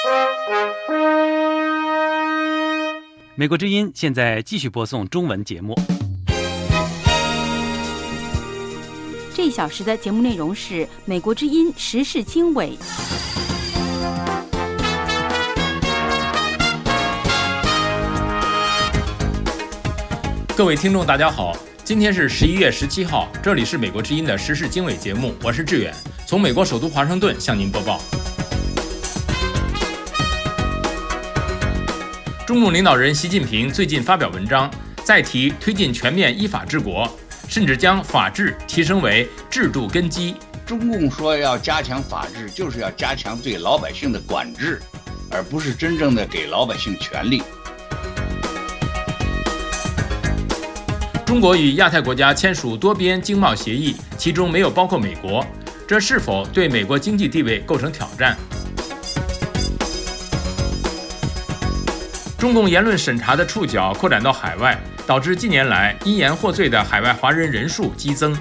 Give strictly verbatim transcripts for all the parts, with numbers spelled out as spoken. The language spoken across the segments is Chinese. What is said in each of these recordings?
美国之音现在继续播送中文节目。 这一小时的节目内容是美国之音时事经纬。 各位听众大家好，今天是十一月十七号，这里是美国之音的时事经纬节目，我是志远，从美国首都华盛顿向您播报。中共领导人习近平最近发表文章，再提推进全面依法治国，甚至将法治提升为制度根基。 中共说要加强法治，就是要加强对老百姓的管制，而不是真正的给老百姓权利。 中国与亚太国家签署多边经贸协议，其中没有包括美国，这是否对美国经济地位构成挑战？中共言论审查的触角扩展到海外，导致近年来因言获罪的海外华人人数激增。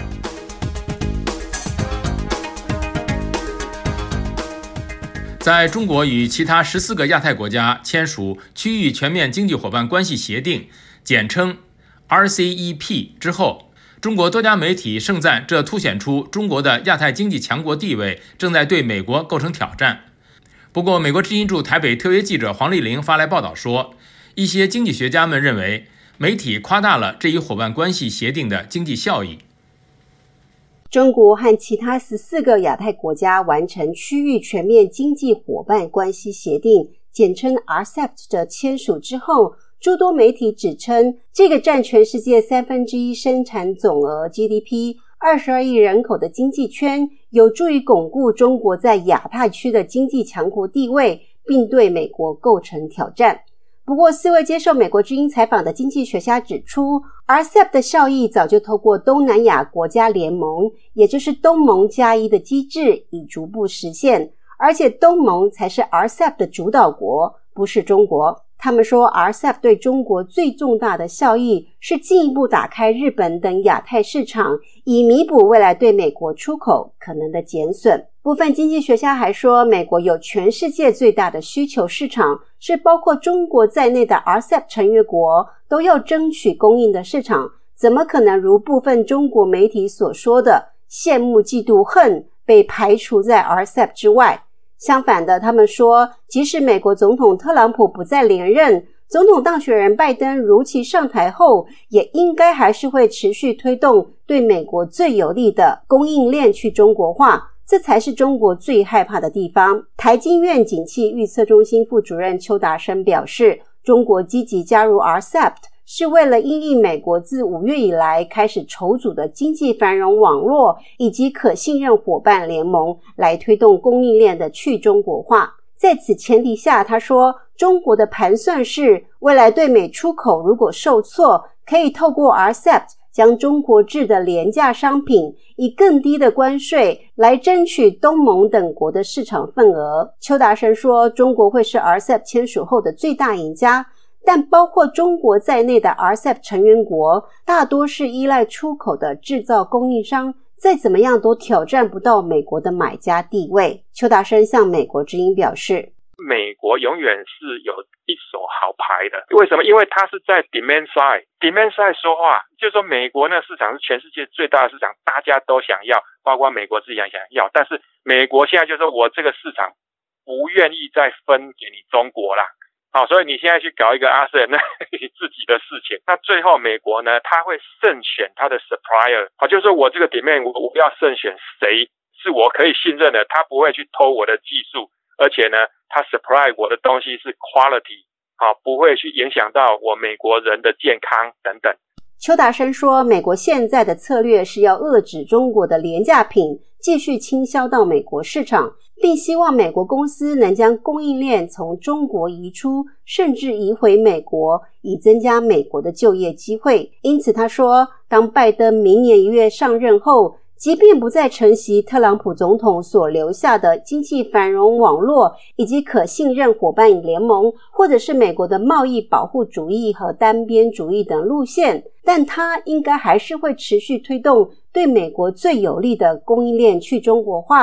在中国与其他十四个亚太国家签署区域全面经济伙伴关系协定，简称 R C E P 之后，中国多家媒体盛赞这凸显出中国的亚太经济强国地位正在对美国构成挑战。不过，美国之音驻台北特约记者黄丽玲发来报道说，一些经济学家们认为媒体夸大了这一伙伴关系协定的经济效益。 中国和其他十四个亚太国家完成区域全面经济伙伴关系协定，简称 R C E P 的签署之后，诸多媒体指称，这个占全世界三分之一生产总额 G D P、二十二亿人口的经济圈，有助于巩固中国在亚太区的经济强国地位，并对美国构成挑战。不过，四位接受美国之音采访的经济学家指出， R C E P 的效益早就透过东南亚国家联盟，也就是东盟加一的机制，已逐步实现，而且东盟才是 R C E P 的主导国，不是中国。他们说 R C E P 对中国最重大的效益是进一步打开日本等亚太市场，以弥补未来对美国出口可能的减损。部分经济学家还说，美国有全世界最大的需求市场，是包括中国在内的 R C E P 成员国都要争取供应的市场，怎么可能如部分中国媒体所说的羡慕嫉妒恨被排除在 R C E P 之外。相反的，他们说，即使美国总统特朗普不再连任，总统当选人拜登如期上台后，也应该还是会持续推动对美国最有利的供应链去中国化，这才是中国最害怕的地方。台经院景气预测中心副主任邱达生表示，中国积极加入 R C E P是为了因应美国自五月以来开始筹组的经济繁荣网络以及可信任伙伴联盟，来推动供应链的去中国化。在此前提下，他说，中国的盘算是未来对美出口如果受挫，可以透过 R C E P将中国制的廉价商品以更低的关税来争取东盟等国的市场份额。邱达生说，中国会是 R C E P 签署后的最大赢家，但包括中国在内的 R C E P 成员国大多是依赖出口的制造供应商，再怎么样都挑战不到美国的买家地位。邱达生向美国之音表示， 美国永远是有一手好牌的。为什么？因为它是在 demand side demand side 说话，就是说美国那市场是全世界最大的市场，大家都想要，包括美国自己也想要，但是美国现在就是说我这个市场不愿意再分给你中国啦。好，所以你现在去搞一个 R C E P， 那你自己的事情。那最后美国呢，他会慎选他的 supplier， 好，就是说我这个 demand 我我要慎选谁是我可以信任的，他不会去偷我的技术，而且呢，他 supply 我的东西是 quality， 好，不会去影响到我美国人的健康等等。 邱达生说，美国现在的策略是要遏制中国的廉价品继续倾销到美国市场，并希望美国公司能将供应链从中国移出，甚至移回美国，以增加美国的就业机会。因此他说，当拜登明年一月上任后，即便不再承袭特朗普总统所留下的经济繁荣网络以及可信任伙伴联盟，或者是美国的贸易保护主义和单边主义等路线，但他应该还是会持续推动对美国最有利的供应链去中国化。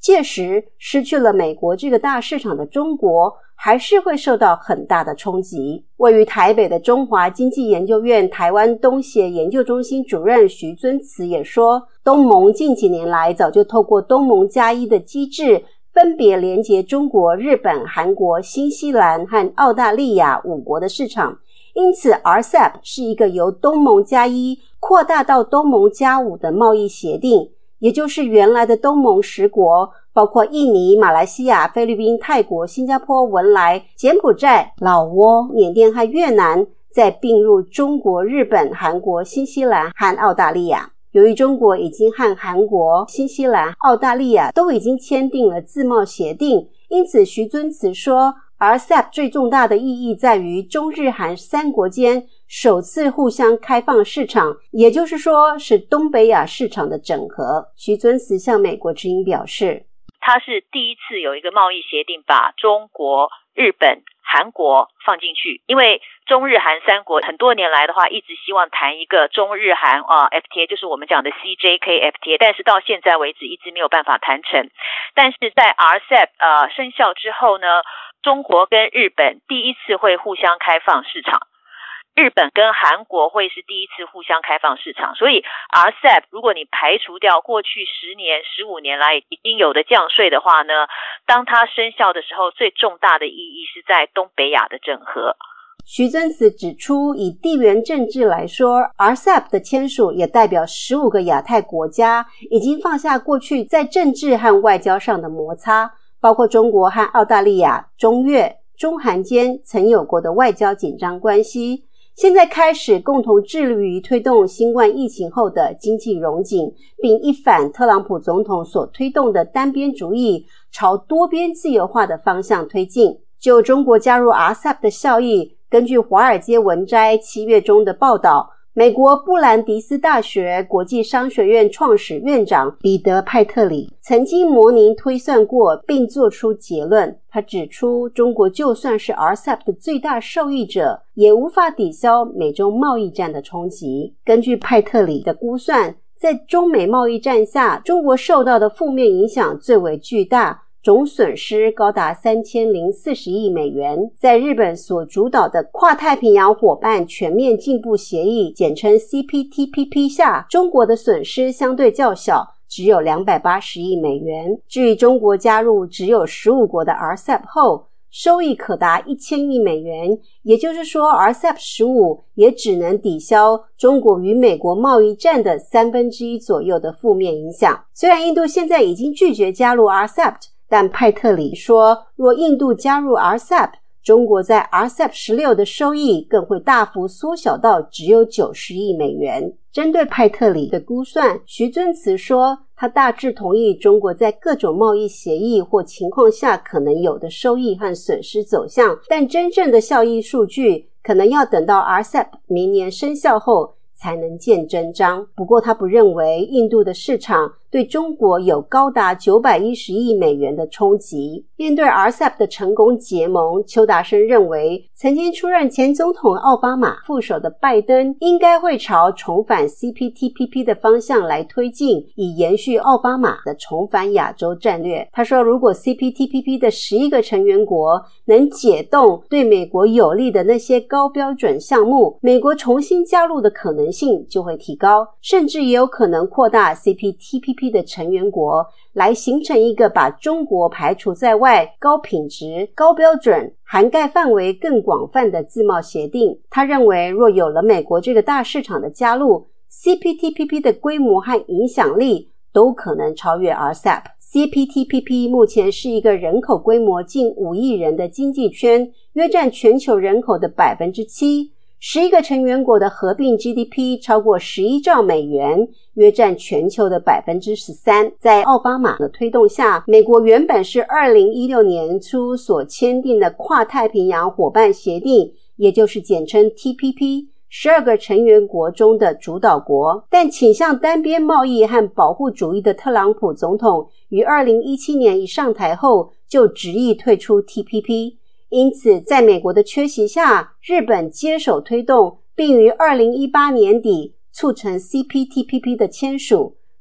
届时失去了美国这个大市场的中国还是会受到很大的冲击。位于台北的中华经济研究院台湾东协研究中心主任徐尊慈也说，东盟近几年来早就透过东盟加一的机制，分别连结中国、日本、韩国、新西兰和澳大利亚五国的市场，因此 R C E P 是一个由东盟加一扩大到东盟加五的贸易协定，也就是原来的东盟十国包括印尼、马来西亚、菲律宾、泰国、新加坡、文莱、柬埔寨、老挝、缅甸和越南，再并入中国、日本、韩国、新西兰和澳大利亚。由于中国已经和韩国、新西兰、澳大利亚都已经签订了自贸协定，因此徐尊慈说 R C E P 最重大的意义在于中日韩三国间首次互相开放市场，也就是说是东北亚市场的整合。徐尊慈向美国之音表示， 它是第一次有一个贸易协定把中国、日本、韩国放进去，因为中日韩三国很多年来的话一直希望谈一个中日韩啊 F T A， 就是我们讲的 C J K F T A， 但是到现在为止一直没有办法谈成。但是在 R C E P 呃生效之后呢，中国跟日本第一次会互相开放市场，日本跟韩国会是第一次互相开放市场，所以 R C E P 如果你排除掉过去十年、十五年来已经有的降税的话呢，当它生效的时候，最重大的意义是在东北亚的整合。 徐尊慈指出，以地缘政治来说 R C E P 的签署也代表十五个亚太国家已经放下过去在政治和外交上的摩擦，包括中国和澳大利亚、中越、中韩间曾有过的外交紧张关系，现在开始共同致力于推动新冠疫情后的经济荣景，并一反特朗普总统所推动的单边主义，朝多边自由化的方向推进。就中国加入 R C E P 的效益，根据华尔街文摘七月中的报道，美国布兰迪斯大学国际商学院创始院长彼得·派特里曾经模拟推算过并做出结论。他指出，中国就算是 R C E P 的最大受益者，也无法抵消美中贸易战的冲击。根据派特里的估算，在中美贸易战下，中国受到的负面影响最为巨大，总损失高达三千零四十亿美元。在日本所主导的跨太平洋伙伴全面进步协议简称 C P T P P 下，中国的损失相对较小，只有两百八十亿美元。至于中国加入只有十五国的 R C E P 后，收益可达一千亿美元，也就是说 R C E P 十五也只能抵消中国与美国贸易战的三分之一左右的负面影响。虽然印度现在已经拒绝加入 R C E P，但派特里说，若印度加入 R C E P， 中国在 R C E P 十六的收益更会大幅缩小到只有九十亿美元。针对派特里的估算，徐尊慈说，他大致同意中国在各种贸易协议或情况下可能有的收益和损失走向，但真正的效益数据可能要等到 R C E P 明年生效后才能见真章。不过他不认为印度的市场对中国有高达九百一十亿美元的冲击。面对 R C E P 的成功结盟，邱达生认为曾经出任前总统奥巴马副手的拜登应该会朝重返 C P T P P 的方向来推进，以延续奥巴马的重返亚洲战略。他说，如果 C P T P P 的十一个成员国能解冻对美国有利的那些高标准项目，美国重新加入的可能性就会提高，甚至也有可能扩大 C P T P P 的成员国，来形成一个把中国排除在外、高品质、高标准、涵盖范围更广泛的自贸协定。他认为，若有了美国这个大市场的加入， C P T P P 的规模和影响力都可能超越 R C E P。 C P T P P 目前是一个人口规模近五亿人的经济圈，约占全球人口的 百分之七，十一个成员国的合并 G D P 超过十一兆美元，约占全球的 百分之十三。 在奥巴马的推动下，美国原本是二零一六年初所签订的跨太平洋伙伴协定，也就是简称 T P P， 十二个成员国中的主导国，但倾向单边贸易和保护主义的特朗普总统于二零一七年一上台后就执意退出 T P P。因此，在美国的缺席下，日本接手推动，并于二零一八年底促成 C P T P P 的签署。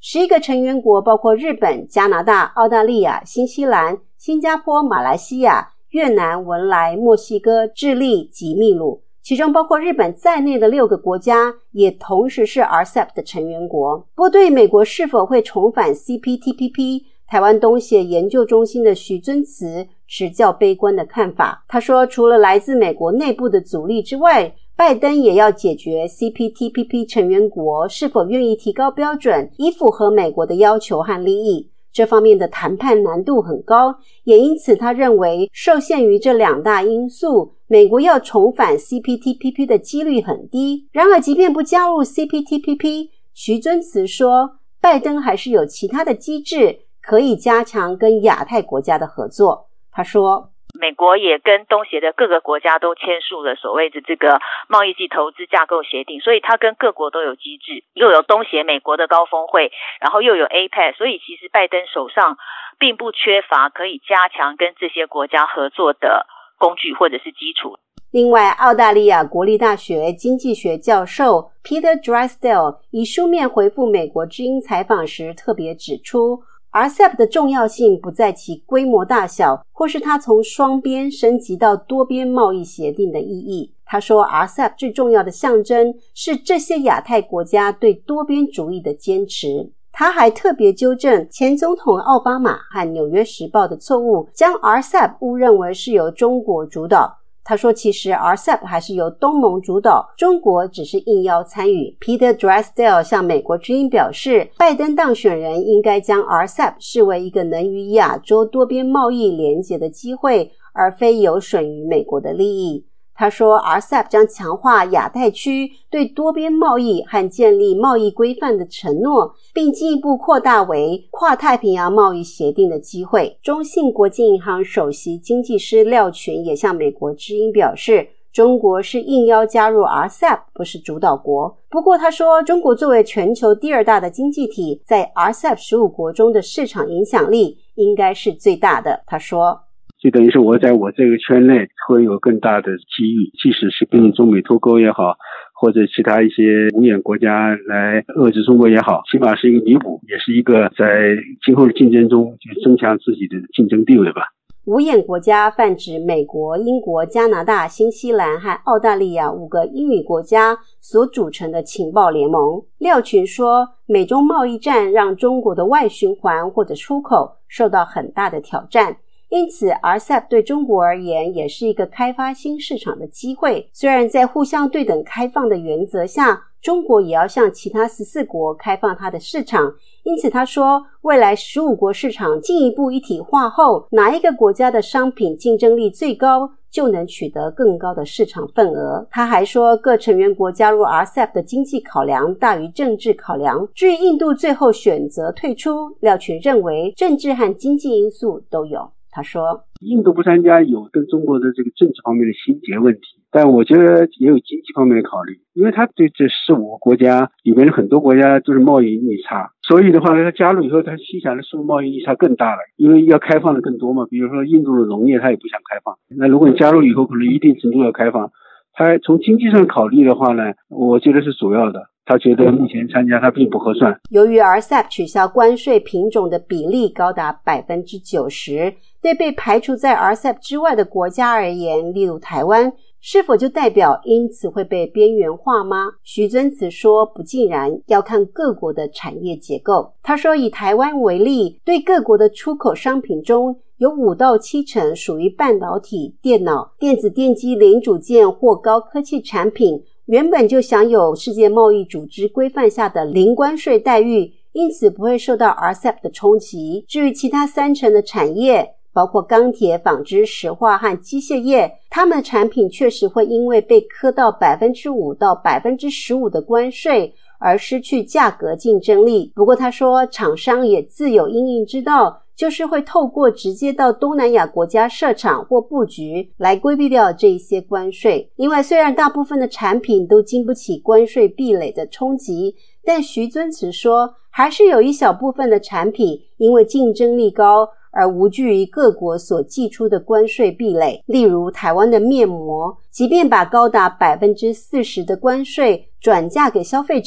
十一个成员国包括日本、加拿大、澳大利亚、新西兰、新加坡、马来西亚、越南、文莱、墨西哥、智利及秘鲁，其中包括日本在内的六个国家也同时是 R C E P 的成员国。不过对美国是否会重返 C P T P P， 台湾东协研究中心的徐尊慈持较悲观的看法。他说，除了来自美国内部的阻力之外，拜登也要解决 C P T P P 成员国是否愿意提高标准，以符合美国的要求和利益。这方面的谈判难度很高，也因此他认为受限于这两大因素，美国要重返 C P T P P 的几率很低。然而即便不加入 C P T P P， 徐尊慈说，拜登还是有其他的机制可以加强跟亚太国家的合作。他说， 美国也跟东协的各个国家都签署了所谓的这个贸易及投资架构协定，所以它跟各国都有机制，又有东协美国的高峰会，然后又有 A P E C， 所以其实拜登手上并不缺乏可以加强跟这些国家合作的工具或者是基础。 另外，澳大利亚国立大学经济学教授 Peter Drysdale 以书面回复美国之音采访时特别指出，R C E P 的重要性不在其规模大小，或是它从双边升级到多边贸易协定的意义。他说 R C E P 最重要的象征是这些亚太国家对多边主义的坚持。他还特别纠正前总统奥巴马和纽约时报的错误，将 R C E P 误认为是由中国主导。他说其实 R C E P 还是由东盟主导，中国只是应邀参与。 Peter Drysdale 向美国之音表示，拜登当选人应该将 R C E P 视为一个能与亚洲多边贸易连结的机会，而非有损于美国的利益。他说 R C E P 将强化亚太区对多边贸易和建立贸易规范的承诺，并进一步扩大为跨太平洋贸易协定的机会。中信国际银行首席经济师廖群也向美国之音表示，中国是应邀加入 R C E P， 不是主导国。不过他说，中国作为全球第二大的经济体，在 R C E P 十五国中的市场影响力应该是最大的。他说， 就等于是我在我这个圈内会有更大的机遇，即使是跟中美脱钩也好，或者其他一些五眼国家来遏制中国也好，起码是一个弥补，也是一个在今后的竞争中去增强自己的竞争地位吧。 五眼国家泛指美国、英国、加拿大、新西兰和澳大利亚五个英语国家所组成的情报联盟。廖群说，美中贸易战让中国的外循环或者出口受到很大的挑战，因此 R C E P 对中国而言也是一个开发新市场的机会。虽然在互相对等开放的原则下，中国也要向其他十四国开放它的市场，因此他说，未来十五国市场进一步一体化后，哪一个国家的商品竞争力最高，就能取得更高的市场份额。他还说，各成员国加入 R C E P 的经济考量大于政治考量。至于印度最后选择退出，廖群认为政治和经济因素都有。他说， 印度不参加有跟中国的这个政治方面的心结问题，但我觉得也有经济方面的考虑，因为他对这十五个国家里面的很多国家都是贸易逆差，所以的话呢，他加入以后，他心想的是贸易逆差更大了，因为要开放的更多嘛。比如说印度的农业他也不想开放，那如果你加入以后可能一定程度要开放，他从经济上考虑的话呢，我觉得是主要的。他觉得目前参加他并不合算。 由于 R C E P 取消关税品种的比例高达 百分之九十， 对被排除在 R C E P 之外的国家而言，例如台湾，是否就代表因此会被边缘化吗？徐尊慈说，不尽然，要看各国的产业结构。他说，以台湾为例，对各国的出口商品中有五到七成属于半导体、电脑、电子电机零组件或高科技产品，原本就享有世界贸易组织规范下的零关税待遇，因此不会受到 R C E P 的冲击。至于其他三成的产业，包括钢铁、纺织、石化和机械业，他们的产品确实会因为被课到 百分之五 到 百分之十五 的关税而失去价格竞争力。不过他说，厂商也自有因应之道，就是会透过直接到东南亚国家设厂或布局来规避掉这一些关税。另外，虽然大部分的产品都经不起关税壁垒的冲击，但徐尊慈说，还是有一小部分的产品因为竞争力高而无惧于各国所寄出的关税壁垒。例如台湾的面膜，即便把高达 百分之四十 的关税转嫁给消费者，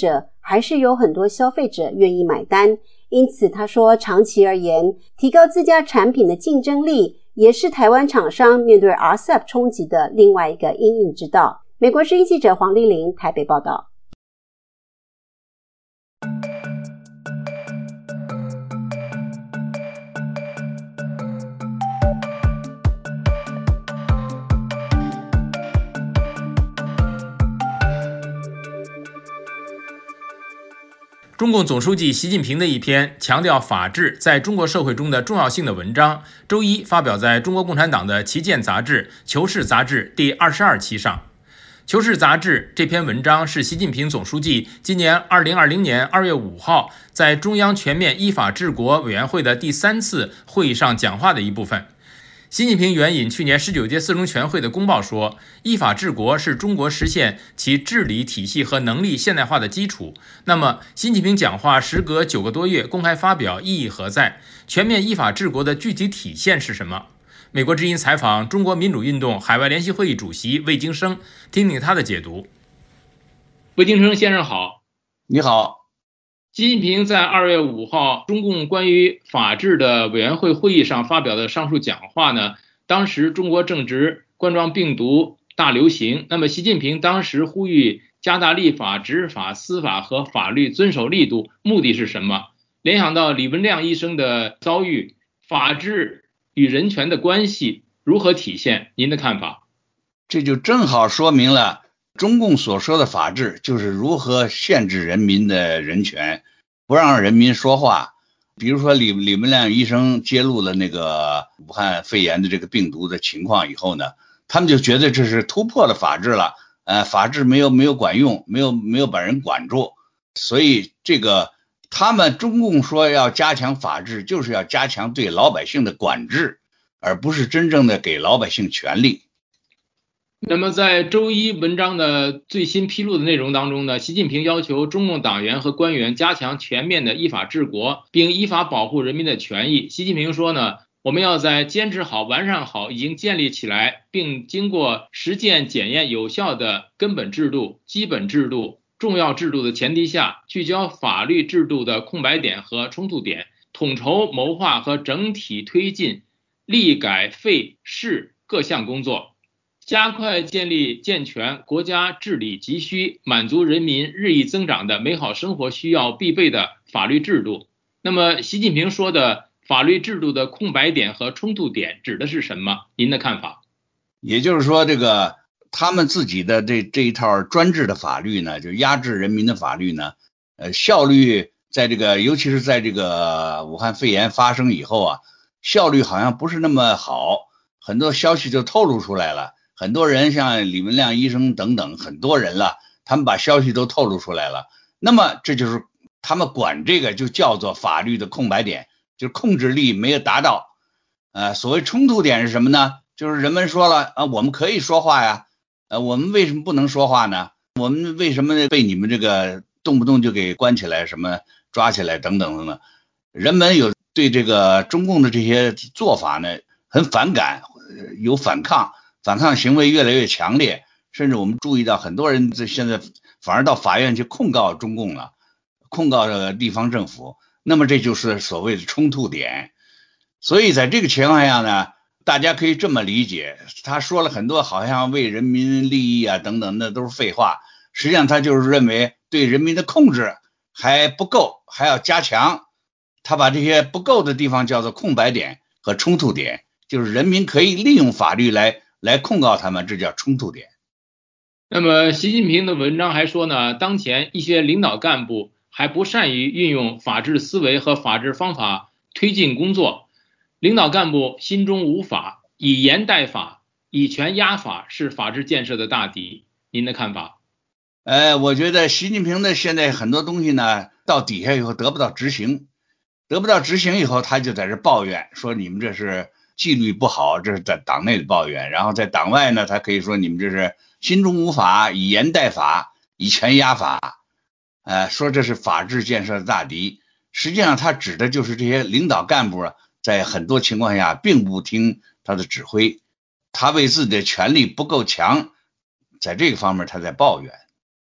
还是有很多消费者愿意买单。因此他说，长期而言，提高自家产品的竞争力也是台湾厂商面对 R C E P 冲击的另外一个因应之道。美国之音记者黄丽玲台北报道。 中共总书记习近平的一篇强调法治在中国社会中的重要性的文章，周一发表在中国共产党的旗舰杂志《求是》杂志第二十二期上。《求是》杂志这篇文章是习近平总书记今年二零二零年二月五号在中央全面依法治国委员会的第三次会议上讲话的一部分。习近平援引去年十九届四中全会的公报说，依法治国是中国实现其治理体系和能力现代化的基础。那么，习近平讲话时隔九个多月公开发表，意义何在？全面依法治国的具体体现是什么？美国之音采访中国民主运动海外联席会议主席魏京生，听听他的解读。 魏京生先生好。 你好。 习近平在二月五号中共关于法治的委员会会议上发表的上述讲话呢，当时中国正值冠状病毒大流行，那么习近平当时呼吁加大立法、执法、司法和法律遵守力度，目的是什么？联想到李文亮医生的遭遇，法治与人权的关系如何体现？您的看法？ 这就正好说明了中共所说的法治就是如何限制人民的人权，不让人民说话。比如说李李文亮医生揭露了那个武汉肺炎的这个病毒的情况以后呢，他们就觉得这是突破了法治了，呃，法治没有没有管用，没有没有把人管住，所以这个他们中共说要加强法治，就是要加强对老百姓的管制，而不是真正的给老百姓权利。 那么在周一文章的最新披露的内容当中呢，习近平要求中共党员和官员加强全面的依法治国，并依法保护人民的权益。习近平说呢，我们要在坚持好、完善好已经建立起来并经过实践检验有效的根本制度、基本制度、重要制度的前提下，聚焦法律制度的空白点和冲突点，统筹谋划和整体推进立改废释各项工作，加快建立健全国家治理急需、满足人民日益增长的美好生活需要必备的法律制度。那么习近平说的法律制度的空白点和冲突点指的是什么？您的看法？ 也就是说，这个他们自己的这这一套专制的法律呢，就压制人民的法律呢，呃，效率在这个尤其是在这个武汉肺炎发生以后啊，效率好像不是那么好，很多消息就透露出来了。很多人像李文亮医生等等很多人了，他们把消息都透露出来了。那么这就是他们管这个就叫做法律的空白点，就是控制力没有达到。呃，所谓冲突点是什么呢？就是人们说了啊，我们可以说话呀，呃，我们为什么不能说话呢？我们为什么被你们这个动不动就给关起来、什么抓起来等等等等？人们有对这个中共的这些做法呢很反感，有反抗。反抗行为越来越强烈，甚至我们注意到很多人在现在反而到法院去控告中共了，控告这个地方政府，那么这就是所谓的冲突点。所以在这个情况下呢，大家可以这么理解，他说了很多好像为人民利益啊等等，那都是废话，实际上他就是认为对人民的控制还不够，还要加强，他把这些不够的地方叫做空白点和冲突点，就是人民可以利用法律来来控告他们，这叫冲突点。 那么习近平的文章还说呢，当前一些领导干部还不善于运用法治思维和法治方法推进工作，领导干部心中无法，以严代法，以权压法是法治建设的大敌。您的看法？ 呃，我觉得习近平的现在很多东西呢，到底下以后得不到执行，得不到执行以后，他就在这抱怨，说你们这是纪律不好，这是在党内的抱怨，然后在党外呢，他可以说你们这是心中无法，以严代法，以权压法，呃，说这是法治建设的大敌。实际上他指的就是这些领导干部啊，在很多情况下并不听他的指挥，他为自己的权力不够强，在这个方面他在抱怨。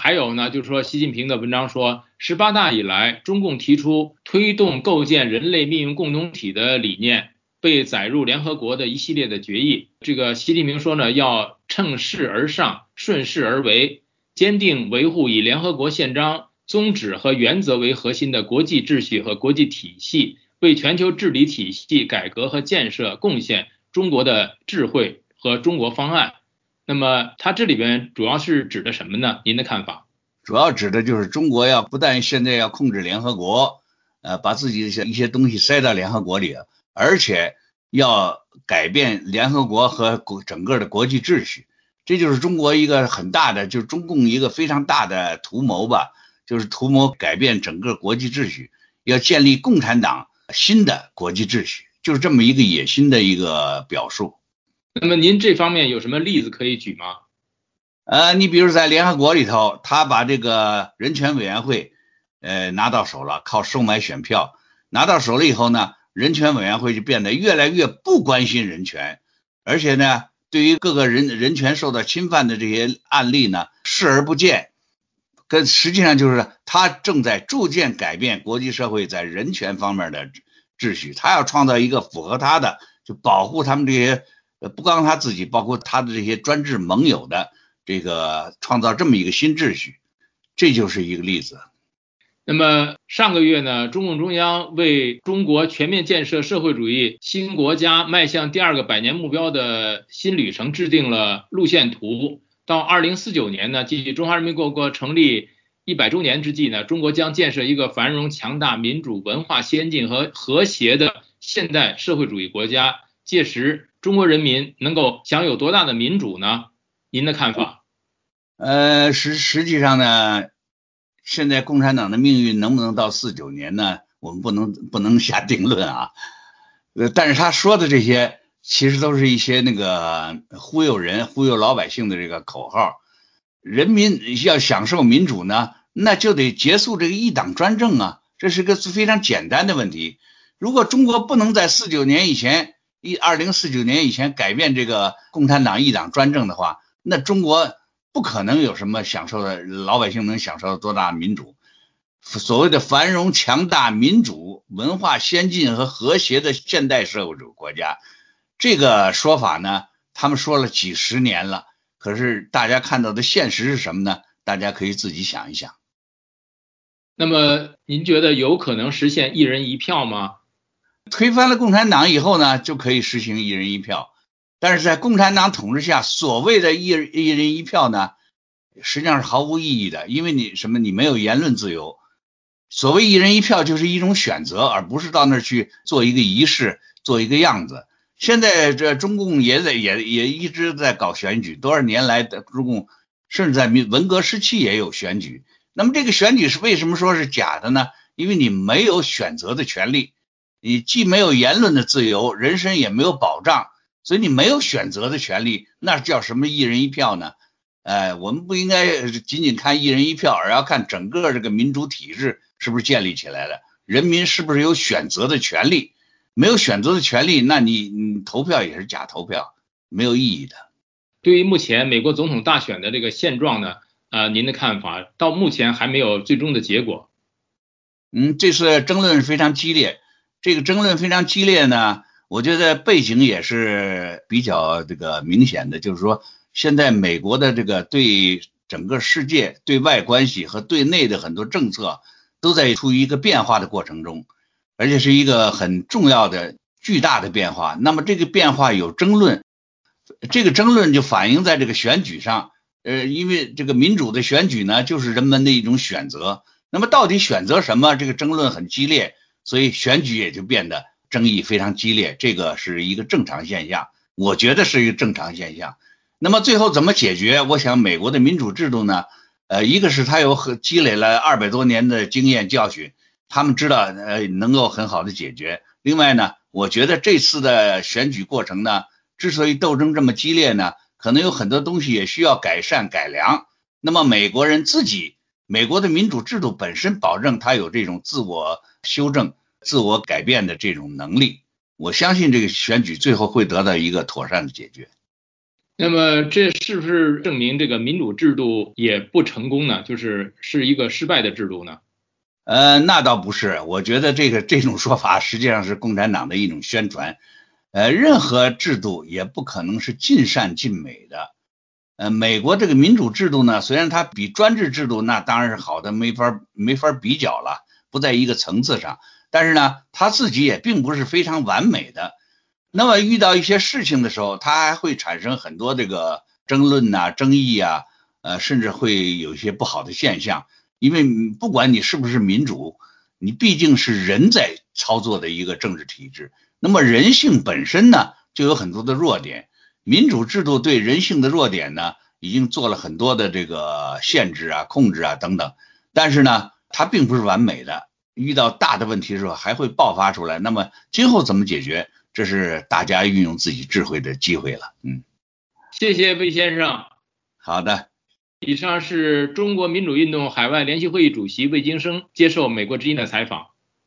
还有呢，就是说习近平的文章说，十八大以来，中共提出推动构建人类命运共同体的理念，被载入联合国的一系列的决议。这个习近平说呢，要乘势而上，顺势而为，坚定维护以联合国宪章宗旨和原则为核心的国际秩序和国际体系，为全球治理体系改革和建设贡献中国的智慧和中国方案。那么它这里边主要是指的什么呢？您的看法？ 主要指的就是中国要不但现在要控制联合国，呃，把自己的一些一些东西塞到联合国里，而且要改变联合国和国整个的国际秩序。这就是中国一个很大的，就是中共一个非常大的图谋吧，就是图谋改变整个国际秩序，要建立共产党新的国际秩序，就是这么一个野心的一个表述。 那么您这方面有什么例子可以举吗？ 呃，你比如在联合国里头，他把这个人权委员会呃拿到手了，靠收买选票拿到手了以后呢，人权委员会就变得越来越不关心人权，而且呢，对于各个人人权受到侵犯的这些案例呢，视而不见。跟实际上就是他正在逐渐改变国际社会在人权方面的秩序，他要创造一个符合他的，就保护他们这些不光他自己，包括他的这些专制盟友的这个创造这么一个新秩序，这就是一个例子。 那么上个月呢，中共中央为中国全面建设社会主义新国家迈向第二个百年目标的新旅程制定了路线图。到二零四九年呢，即中华人民共和国成立一百周年之际呢，中国将建设一个繁荣强大、民主、文化先进和和谐的现代社会主义国家。届时中国人民能够享有多大的民主呢？您的看法？ 呃，实实际上呢，现在共产党的命运能不能到四九年呢？我们不能不能下定论啊。呃，但是他说的这些，其实都是一些那个忽悠人、忽悠老百姓的这个口号。人民要享受民主呢，那就得结束这个一党专政啊，这是个非常简单的问题。如果中国不能在四九年以前，一二零四九年以前改变这个共产党一党专政的话，那中国不可能有什么享受的，老百姓能享受多大民主。所谓的繁荣强大、民主、文化先进和和谐的现代社会主义国家，这个说法呢，他们说了几十年了，可是大家看到的现实是什么呢？大家可以自己想一想。 那么您觉得有可能实现一人一票吗？ 推翻了共产党以后呢，就可以实行一人一票。但是在共产党统治下，所谓的一人一人一票呢，实际上是毫无意义的，因为你什么，你没有言论自由。所谓一人一票就是一种选择，而不是到那儿去做一个仪式，做一个样子。现在这中共也在也也一直在搞选举，多少年来的中共甚至在文革时期也有选举。那么这个选举是为什么说是假的呢？因为你没有选择的权利，你既没有言论的自由，人身也没有保障，所以你没有选择的权利，那叫什么一人一票呢？呃，我们不应该仅仅看一人一票，而要看整个这个民主体制是不是建立起来了，人民是不是有选择的权利。没有选择的权利，那你你投票也是假投票，没有意义的。 对于目前美国总统大选的这个现状呢，呃，您的看法？到目前还没有最终的结果。 嗯，这次争论非常激烈，这个争论非常激烈呢，我觉得背景也是比较这个明显的，就是说现在美国的这个对整个世界对外关系和对内的很多政策都在处于一个变化的过程中。而且是一个很重要的巨大的变化，那么这个变化有争论，这个争论就反映在这个选举上，呃，因为这个民主的选举呢，就是人们的一种选择，那么到底选择什么，这个争论很激烈，所以选举也就变得争议非常激烈，这个是一个正常现象，我觉得是一个正常现象。那么最后怎么解决？我想美国的民主制度呢，呃，一个是它有很积累了二百多年的经验教训，他们知道呃能够很好的解决。另外呢，我觉得这次的选举过程呢，之所以斗争这么激烈呢，可能有很多东西也需要改善改良。那么美国人自己，美国的民主制度本身保证它有这种自我修正、自我改变的这种能力。我相信这个选举最后会得到一个妥善的解决。 那么这是不是证明这个民主制度也不成功呢？就是是一个失败的制度呢？ 呃，那倒不是，我觉得这个这种说法实际上是共产党的一种宣传。呃，任何制度也不可能是尽善尽美的。呃，美国这个民主制度呢，虽然它比专制制度那当然是好的，没法没法比较了，不在一个层次上。但是呢，它自己也并不是非常完美的。那么遇到一些事情的时候，它还会产生很多这个争论呐、啊、争议啊，呃，甚至会有一些不好的现象。因为不管你是不是民主，你毕竟是人在操作的一个政治体制。那么人性本身呢，就有很多的弱点。民主制度对人性的弱点呢，已经做了很多的这个限制啊、控制啊等等。但是呢，它并不是完美的，遇到大的问题的时候还会爆发出来。那么今后怎么解决，这是大家运用自己智慧的机会了。嗯， 谢谢魏先生。 好的。 以上是中国民主运动海外联席会议主席魏京生接受美国之音的采访。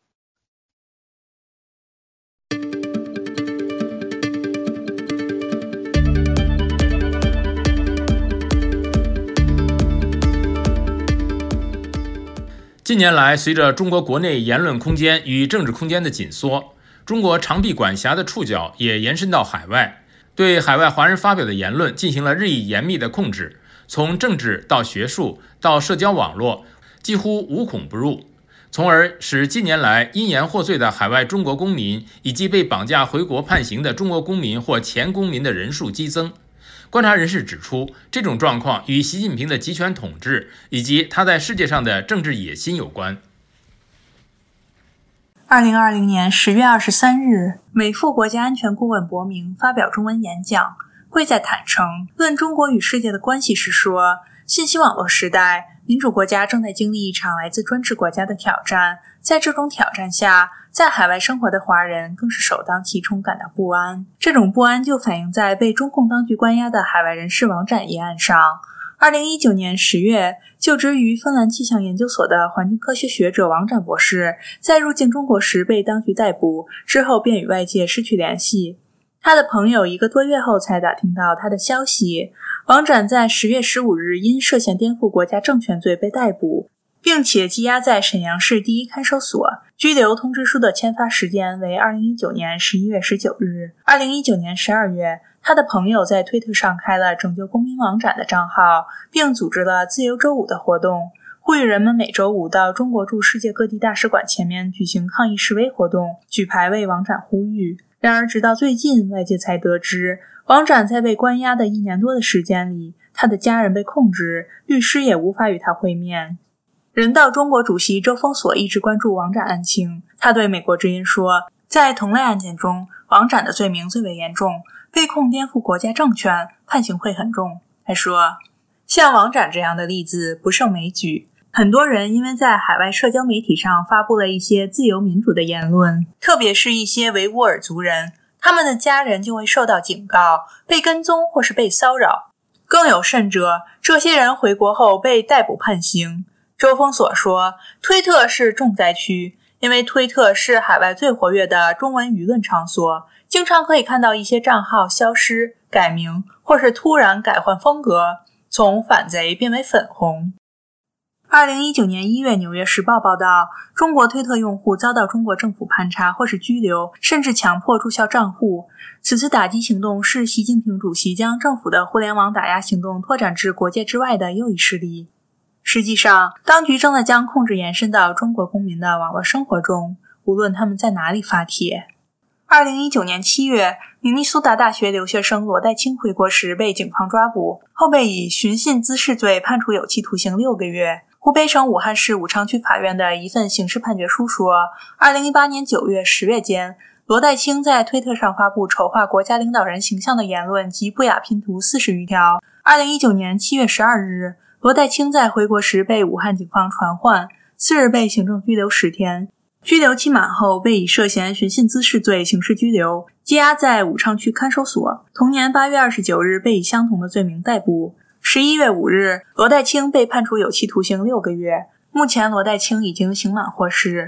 近年来，随着中国国内言论空间与政治空间的紧缩，中国长臂管辖的触角也延伸到海外，对海外华人发表的言论进行了日益严密的控制，从政治到学术到社交网络，几乎无孔不入，从而使近年来因言获罪的海外中国公民以及被绑架回国判刑的中国公民或前公民的人数激增。观察人士指出，这种状况与习近平的集权统治以及他在世界上的政治野心有关。 二零二零年十月二十三日，美副国家安全顾问伯明发表中文演讲，会在坦诚论中国与世界的关系时说，信息网络时代，民主国家正在经历一场来自专制国家的挑战，在这种挑战下，在海外生活的华人更是首当其冲感到不安。这种不安就反映在被中共当局关押的海外人士王展一案上。二零一九年十月，就职于芬兰气象研究所的环境科学学者王展博士，在入境中国时被当局逮捕，之后便与外界失去联系。他的朋友一个多月后才打听到他的消息。王展在十月十五日因涉嫌颠覆国家政权罪被逮捕，并且羁押在沈阳市第一看守所，拘留通知书的签发时间为二零一九年十一月十九日。二零一九年十二月，他的朋友在推特上开了拯救公民王展的账号，并组织了自由周五的活动，呼吁人们每周五到中国驻世界各地大使馆前面举行抗议示威活动，举牌为王展呼吁。然而直到最近，外界才得知，王展在被关押的一年多的时间里，他的家人被控制，律师也无法与他会面。人道中国主席周峰锁一直关注王展案情，他对美国之音说，在同类案件中，王展的罪名最为严重，被控颠覆国家政权，判刑会很重。还说，像王展这样的例子不胜枚举，很多人因为在海外社交媒体上发布了一些自由民主的言论，特别是一些维吾尔族人，他们的家人就会受到警告，被跟踪或是被骚扰。更有甚者，这些人回国后被逮捕判刑。周峰所说，推特是重灾区，因为推特是海外最活跃的中文舆论场所，经常可以看到一些账号消失、改名，或是突然改换风格，从反贼变为粉红。二零一九年一月，《纽约时报》报道，中国推特用户遭到中国政府盘查或是拘留，甚至强迫注销账户。此次打击行动是习近平主席将政府的互联网打压行动拓展至国界之外的又一事例。实际上，当局正在将控制延伸到中国公民的网络生活中，无论他们在哪里发帖。二零一九年七月，明尼苏达大学留学生罗代清回国时被警方抓捕，后被以寻衅滋事罪判处有期徒刑六个月。湖北省武汉市武昌区法院的一份刑事判决书说，二零一八年九月、十月间，罗代清在推特上发布丑化国家领导人形象的言论及不雅拼图四十余条。二零一九年七月十二日，罗代清在回国时被武汉警方传唤，次日被行政拘留十天。拘留期满后，被以涉嫌寻衅滋事罪刑事拘留，羁押在武昌区看守所。同年八月二十九日，被以相同的罪名逮捕。十一月五日，罗代清被判处有期徒刑六个月。目前，罗代清已经刑满获释。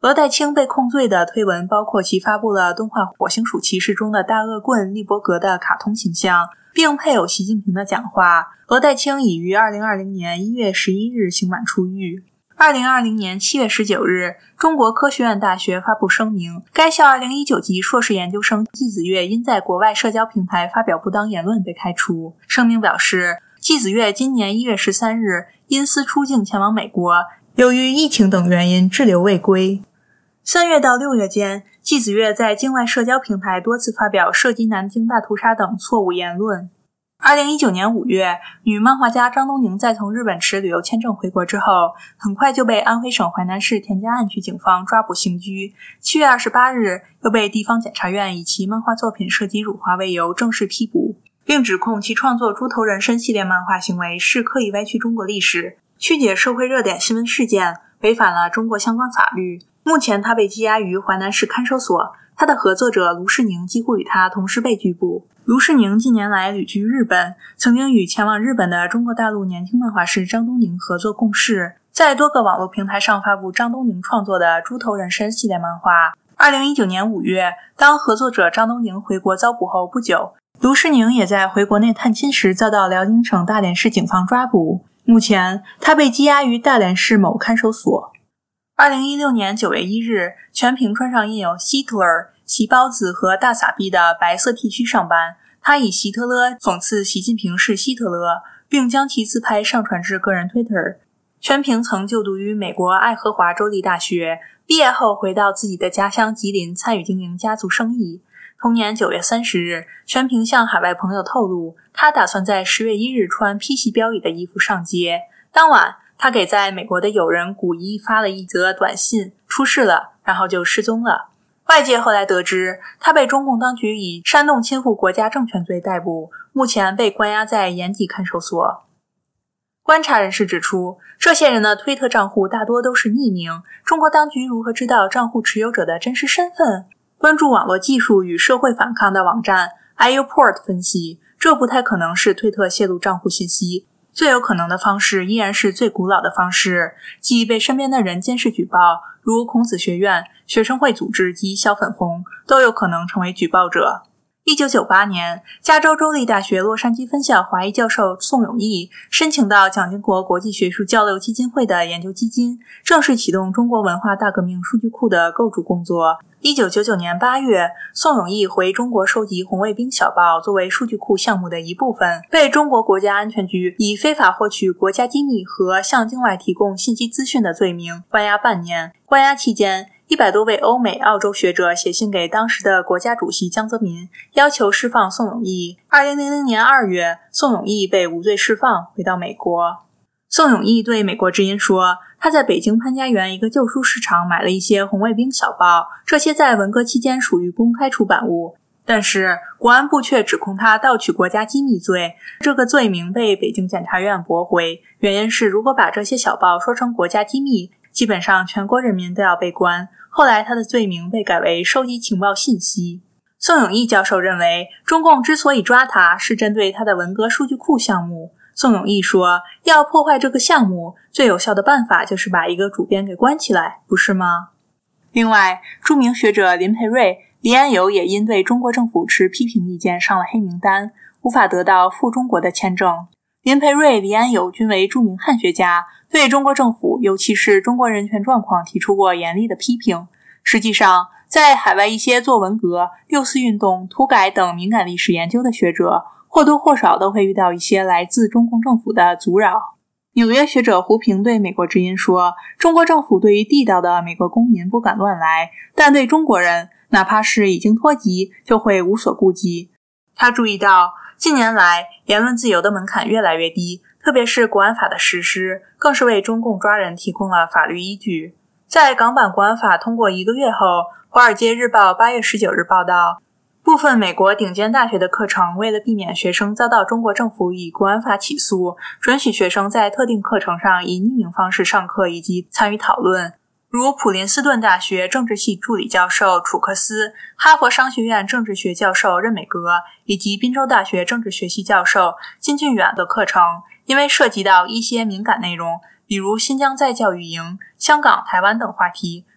罗代清被控罪的推文包括其发布了动画《火星鼠骑士》中的大恶棍利伯格的卡通形象，并配有习近平的讲话。罗代清已于二零二零年一月十一日刑满出狱。二零二零年七月十九日，中国科学院大学发布声明，该校二零一九级硕士研究生季子月因在国外社交平台发表不当言论被开除。声明表示，季子月今年一月十三日因私出境前往美国，由于疫情等原因滞留未归。三月到六月间，季子月在境外社交平台多次发表涉及南京大屠杀等错误言论。二零一九年五月，女漫画家张东宁在从日本持旅游签证回国之后，很快就被安徽省淮南市田家岸区警方抓捕刑拘。七月二十八日，又被地方检察院以其漫画作品涉及辱华为由正式批捕，并指控其创作猪头人参系列漫画行为是刻意歪曲中国历史，曲解社会热点新闻事件，违反了中国相关法律。目前他被羁押于淮南市看守所，他的合作者卢世宁几乎与他同时被拘捕。卢世宁近年来旅居日本，曾经与前往日本的中国大陆年轻漫画师张东宁合作共事，在多个网络平台上发布张东宁创作的猪头人参系列漫画。二零一九年五月，当合作者张东宁回国遭捕后不久，卢世宁也在回国内探亲时遭到辽宁省大连市警方抓捕。目前他被羁押于大连市某看守所。二零一六年九月一日，全屏穿上印有希特勒、席包子和大撒币的白色 T 恤上班，他以希特勒讽刺习近平是希特勒，并将其自拍上传至个人 Twitter。 全屏曾就读于美国爱荷华州立大学，毕业后回到自己的家乡吉林参与经营家族生意。同年九月三十日，全屏向海外朋友透露，他打算在十月一日穿 P 系标语的衣服上街。当晚，他给在美国的友人古一发了一则短信，出事了，然后就失踪了。外界后来得知，他被中共当局以煽动侵犯国家政权罪逮捕，目前被关押在延吉看守所。观察人士指出，这些人的推特账户大多都是匿名，中国当局如何知道账户持有者的真实身份？关注网络技术与社会反抗的网站 iUport 分析，这不太可能是推特泄露账户信息，最有可能的方式依然是最古老的方式，即被身边的人监视举报，如孔子学院、学生会组织及小粉红都有可能成为举报者。一九九八年，加州州立大学洛杉矶分校华裔教授宋永毅申请到蒋经国国际学术交流基金会的研究基金，正式启动中国文化大革命数据库的构筑工作。一九九九年八月，宋永毅回中国收集红卫兵小报作为数据库项目的一部分，被中国国家安全局以非法获取国家机密和向境外提供信息资讯的罪名关押半年。关押期间，一百多位欧美、澳洲学者写信给当时的国家主席江泽民，要求释放宋永毅。二零零零年二月，宋永毅被无罪释放，回到美国。宋永毅对美国之音说，他在北京潘家园一个旧书市场买了一些红卫兵小报，这些在文革期间属于公开出版物，但是国安部却指控他盗取国家机密罪，这个罪名被北京检察院驳回，原因是如果把这些小报说成国家机密，基本上全国人民都要被关。后来他的罪名被改为收集情报信息。宋永毅教授认为，中共之所以抓他，是针对他的文革数据库项目。宋永毅说，要破坏这个项目，最有效的办法就是把一个主编给关起来，不是吗？另外，著名学者林培瑞、黎安友也因对中国政府持批评意见上了黑名单，无法得到赴中国的签证。林培瑞、黎安友均为著名汉学家，对中国政府，尤其是中国人权状况提出过严厉的批评。实际上，在海外一些做文革、六四运动、土改等敏感历史研究的学者，或多或少都会遇到一些来自中共政府的阻扰。纽约学者胡平对美国之音说，中国政府对于地道的美国公民不敢乱来，但对中国人，哪怕是已经脱籍，就会无所顾忌。他注意到，近年来言论自由的门槛越来越低，特别是国安法的实施，更是为中共抓人提供了法律依据。在港版国安法通过一个月后，《华尔街日报》八月十九日报道，部分美国顶尖大学的课程为了避免学生遭到中国政府以国安法起诉，准许学生在特定课程上以匿名方式上课以及参与讨论。如普林斯顿大学政治系助理教授楚克斯、哈佛商学院政治学教授任美格以及宾州大学政治学系教授金俊远的课程，因为涉及到一些敏感内容，比如新疆在教育营、香港、台湾等话题，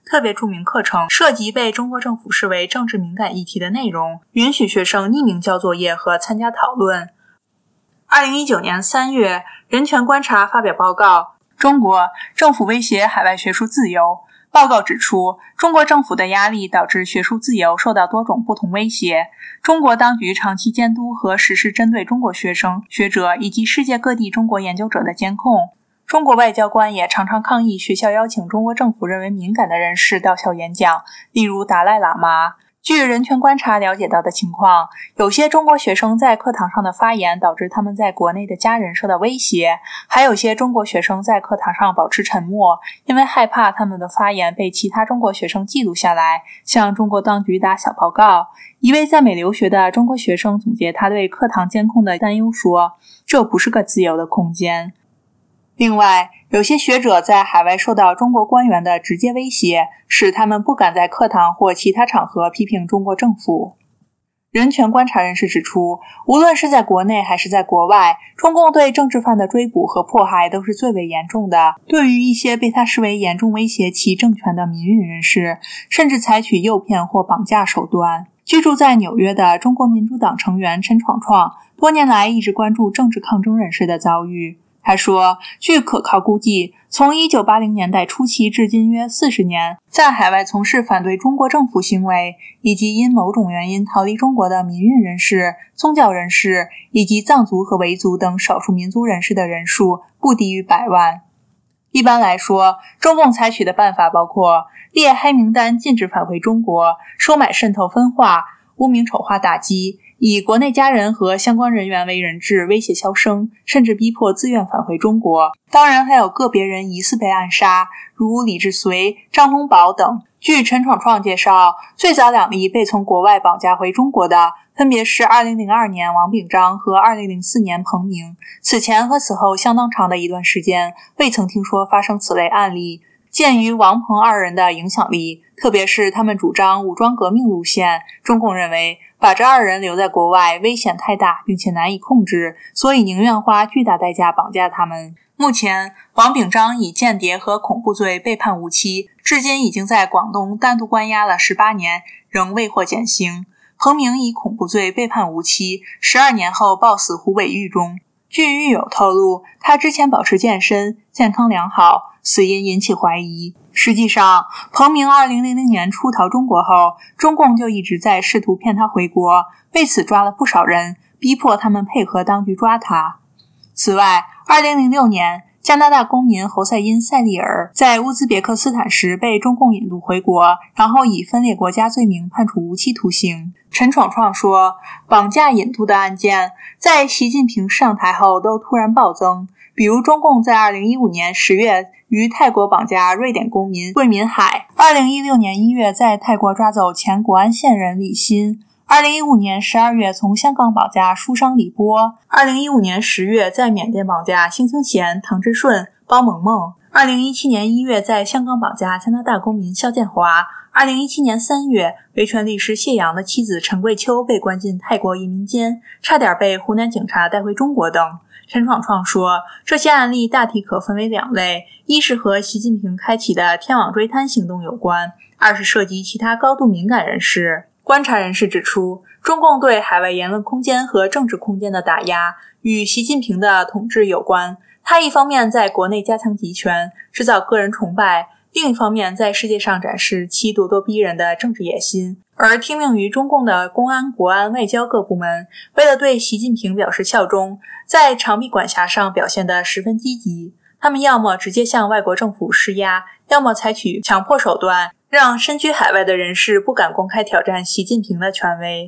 特别注明课程涉及被中国政府视为政治敏感议题的内容，允许学生匿名交作业和参加讨论。二零一九年三月，人权观察发表报告，中国政府威胁海外学术自由。报告指出，中国政府的压力导致学术自由受到多种不同威胁。中国当局长期监督和实施针对中国学生、学者以及世界各地中国研究者的监控。中国外交官也常常抗议学校邀请中国政府认为敏感的人士到校演讲，例如达赖喇嘛。据人权观察了解到的情况，有些中国学生在课堂上的发言导致他们在国内的家人受到威胁，还有些中国学生在课堂上保持沉默，因为害怕他们的发言被其他中国学生记录下来，向中国当局打小报告。一位在美留学的中国学生总结他对课堂监控的担忧说，这不是个自由的空间。另外，有些学者在海外受到中国官员的直接威胁，使他们不敢在课堂或其他场合批评中国政府。人权观察人士指出，无论是在国内还是在国外，中共对政治犯的追捕和迫害都是最为严重的。对于一些被他视为严重威胁其政权的民运人士，甚至采取诱骗或绑架手段。居住在纽约的中国民主党成员陈闯闯多年来一直关注政治抗争人士的遭遇。他说，据可靠估计，从一九八零年代初期至今约四十年，在海外从事反对中国政府行为以及因某种原因逃离中国的民运人士、宗教人士以及藏族和维族等少数民族人士的人数不低于百万。一般来说，中共采取的办法包括列黑名单禁止返回中国、收买渗透分化、污名丑化打击，以国内家人和相关人员为人质威胁销声，甚至逼迫自愿返回中国。当然还有个别人疑似被暗杀，如李志绥、张洪宝等。据陈闯闯介绍，最早两例被从国外绑架回中国的分别是二零零二年王炳章和二零零四年彭明。此前和此后相当长的一段时间，未曾听说发生此类案例。鉴于王彭二人的影响力，特别是他们主张武装革命路线，中共认为把这二人留在国外危险太大，并且难以控制，所以宁愿花巨大代价绑架他们。目前，王炳章以间谍和恐怖罪被判无期，至今已经在广东单独关押了十八年，仍未获减刑。彭明以恐怖罪被判无期，十二年后暴死湖北狱中。据狱友透露，他之前保持健身，健康良好，死因引起怀疑。实际上，彭明二零零零年出逃中国后，中共就一直在试图骗他回国，为此抓了不少人，逼迫他们配合当局抓他。此外，二零零六年，加拿大公民侯赛因·塞利尔在乌兹别克斯坦时被中共引渡回国，然后以分裂国家罪名判处无期徒刑。陈闯闯说，绑架引渡的案件在习近平上台后都突然暴增，比如中共在二零一五年十月于泰国绑架瑞典公民魏民海，二零一六年一月在泰国抓走前国安县人李鑫，二零一五年十二月从香港绑架书商李波，二零一五年十月在缅甸绑架辛清贤、唐之顺、包萌萌，二零一七年一月在香港绑架加拿大公民肖建华，二零一七年三月维权律师谢阳的妻子陈桂秋被关进泰国移民监，差点被湖南警察带回中国等。陈闯闯说，这些案例大体可分为两类，一是和习近平开启的天网追滩行动有关，二是涉及其他高度敏感人士。观察人士指出，中共对海外言论空间和政治空间的打压与习近平的统治有关。他一方面在国内加强集权，制造个人崇拜，另一方面在世界上展示其咄咄逼人的政治野心。而听命于中共的公安、国安、外交各部门，为了对习近平表示效忠，在长臂管辖上表现得十分积极。他们要么直接向外国政府施压，要么采取强迫手段，让身居海外的人士不敢公开挑战习近平的权威。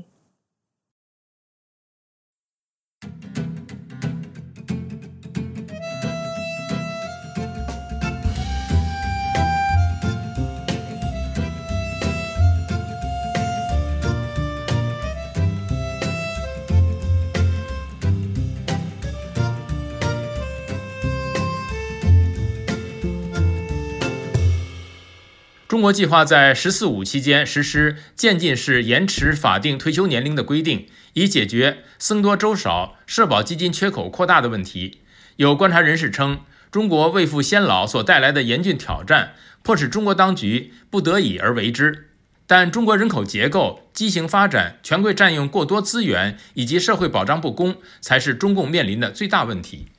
中国计划在“十四五”期间实施渐进式延迟法定退休年龄的规定，以解决僧多粥少、社保基金缺口扩大的问题。有观察人士称，中中国未富先老所带来的严峻挑战，迫使中国当局不得已而为之。但中国人口结构、畸形发展、权贵占用过多资源以及社会保障不公，才是中共面临的最大问题。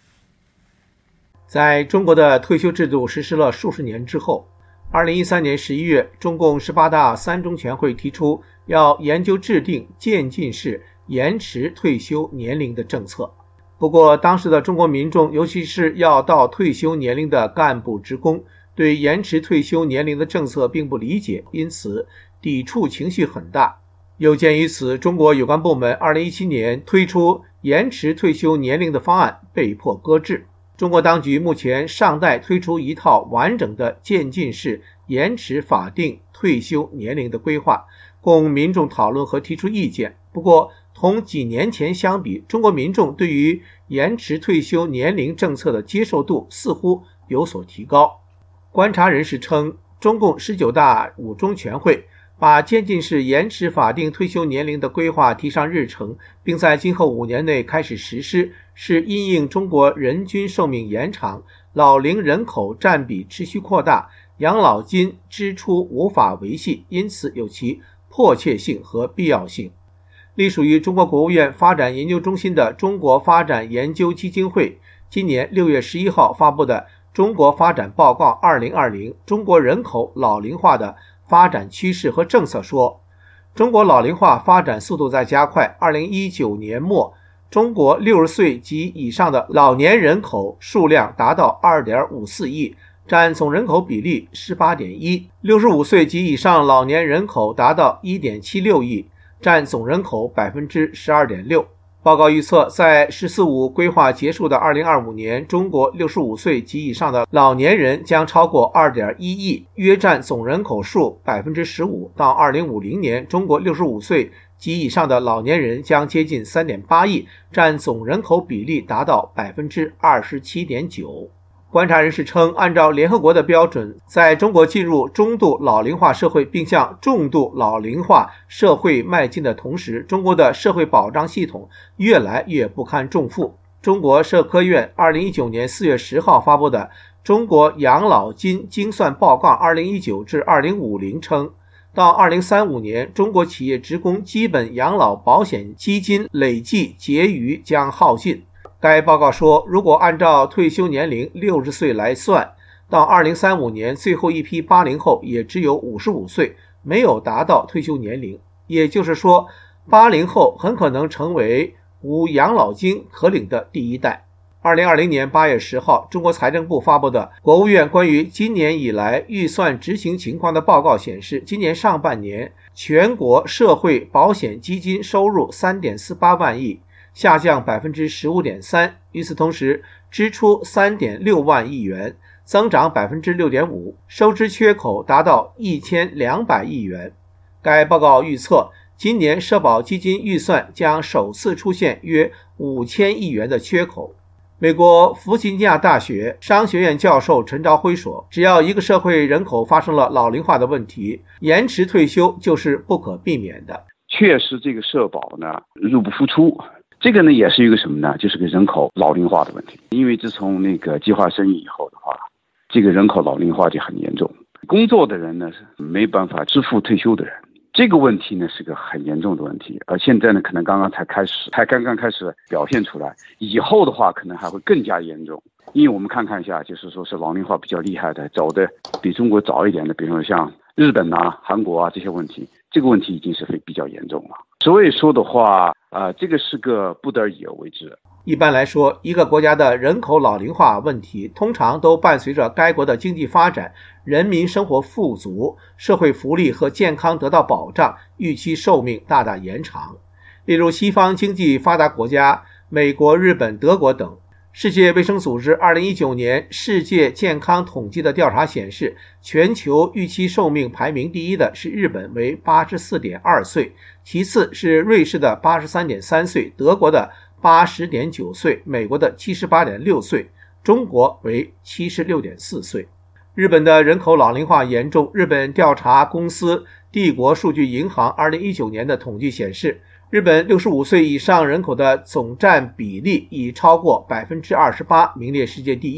在中国的退休制度实施了数十年之后，二零一三年十一月，中共十八大三中全会提出要研究制定渐进式延迟退休年龄的政策。不过，当时的中国民众，尤其是要到退休年龄的干部职工，对延迟退休年龄的政策并不理解，因此抵触情绪很大。有鉴于此，中国有关部门二零一七年推出延迟退休年龄的方案被迫搁置。中国当局目前尚待推出一套完整的渐进式延迟法定退休年龄的规划，供民众讨论和提出意见。不过，同几年前相比，中国民众对于延迟退休年龄政策的接受度似乎有所提高。观察人士称，中共十九大五中全会把渐进式延迟法定退休年龄的规划提上日程，并在今后五年内开始实施，是因应中国人均寿命延长、老龄人口占比持续扩大、养老金支出无法维系，因此有其迫切性和必要性。隶属于中国国务院发展研究中心的中国发展研究基金会今年六月十一号发布的中国发展报告二零二零中国人口老龄化的发展趋势和政策说，中国老龄化发展速度在加快。二零一九年末，中国六十岁及以上的老年人口数量达到 二点五四亿，占总人口比例 十八点一， 六十五岁及以上老年人口达到 一点七六亿，占总人口 百分之十二点六。报告预测，在十四五规划结束的二零二五年，中国六十五岁及以上的老年人将超过 二点一亿，约占总人口数 百分之十五。到二零五零年，中国六十五岁及以上的老年人将接近 三点八亿，占总人口比例达到 百分之二十七点九。观察人士称，按照联合国的标准，在中国进入中度老龄化社会并向重度老龄化社会迈进的同时，中国的社会保障系统越来越不堪重负。中国社科院二零一九年四月十号发布的中国养老金精算报告二零一九至二零五零称，到二零三五年，中国企业职工基本养老保险基金累计结余将耗尽。该报告说，如果按照退休年龄六十岁来算，到二零三五年，最后一批八零后也只有五十五岁，没有达到退休年龄。也就是说，八零后很可能成为无养老金可领的第一代。二零二零年八月十号，中国财政部发布的国务院关于今年以来预算执行情况的报告显示，今年上半年全国社会保险基金收入 三点四八万亿，下降 百分之十五点三， 与此同时，支出 三点六万亿元，增长 百分之六点五， 收支缺口达到一千两百亿元。该报告预测，今年社保基金预算将首次出现约五千亿元的缺口。美国弗吉尼亚大学商学院教授陈朝辉说，只要一个社会人口发生了老龄化的问题，延迟退休就是不可避免的。 确实这个社保呢入不敷出，这个呢也是一个什么呢，就是个人口老龄化的问题。因为自从那个计划生育以后的话，这个人口老龄化就很严重，工作的人呢是没办法支付退休的人，这个问题呢是个很严重的问题，而现在呢可能刚刚才开始才刚刚开始表现出来，以后的话可能还会更加严重。因为我们看看一下，就是说是老龄化比较厉害的，走的比中国早一点的，比如说像日本啊、韩国啊这些问题，这个问题已经是比较严重了。所以说的话啊、呃，这个是个不得已而为之。 一般来说，一个国家的人口老龄化问题通常都伴随着该国的经济发展、人民生活富足、社会福利和健康得到保障、预期寿命大大延长。例如西方经济发达国家美国、日本、德国等。世界卫生组织二零一九年世界健康统计的调查显示，全球预期寿命排名第一的是日本，为 八十四点二岁，其次是瑞士的 八十三点三岁，德国的 八十点九岁，美国的 七十八点六岁，中国为 七十六点四岁。日本的人口老龄化严重，日本调查公司帝国数据银行二零一九年的统计显示，日本六十五岁以上人口的总占比例已超过 百分之二十八， 名列世界第一。